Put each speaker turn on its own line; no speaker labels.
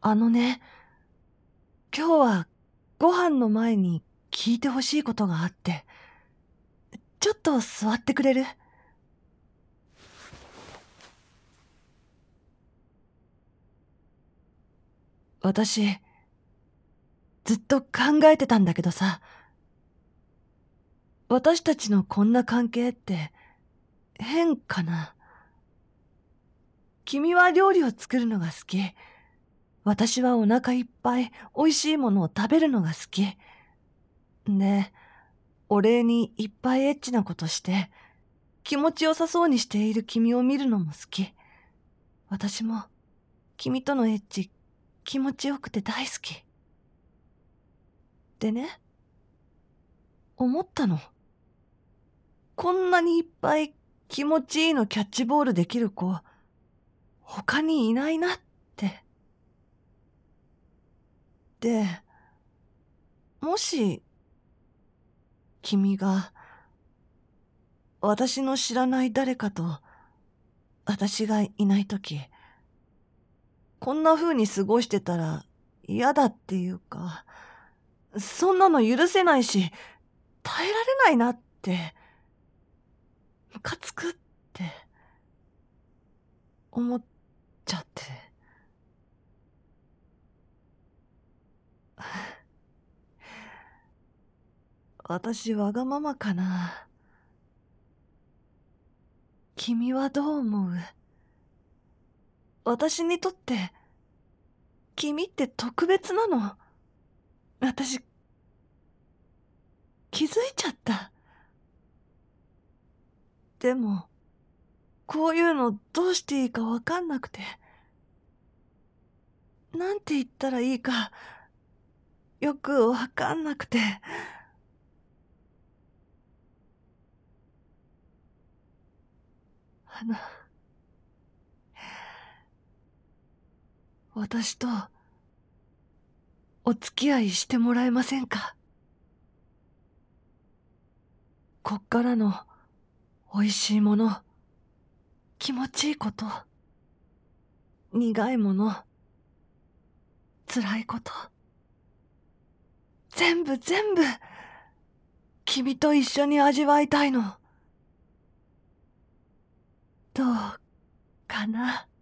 あのね、今日はご飯の前に聞いてほしいことがあって、ちょっと座ってくれる？私、ずっと考えてたんだけどさ、私たちのこんな関係って変かな？君は料理を作るのが好き。私はお腹いっぱい美味しいものを食べるのが好き。で、お礼にいっぱいエッチなことして、気持ちよさそうにしている君を見るのも好き。私も君とのエッチ気持ちよくて大好き。でね、思ったの。こんなにいっぱい気持ちいいのキャッチボールできる子、他にいないなって。で、もし、君が、私の知らない誰かと、私がいないとき、こんな風に過ごしてたら嫌だっていうか、そんなの許せないし、耐えられないなって、ムカつくって思っちゃって。私わがままかな。君はどう思う？私にとって君って特別なの。私気づいちゃった。でもこういうのどうしていいかわかんなくて、なんて言ったらいいかよくわかんなくて。あの、私とお付き合いしてもらえませんか？こっからの美味しいもの、気持ちいいこと、苦いもの、辛いこと、全部全部君と一緒に味わいたいの。どうかな？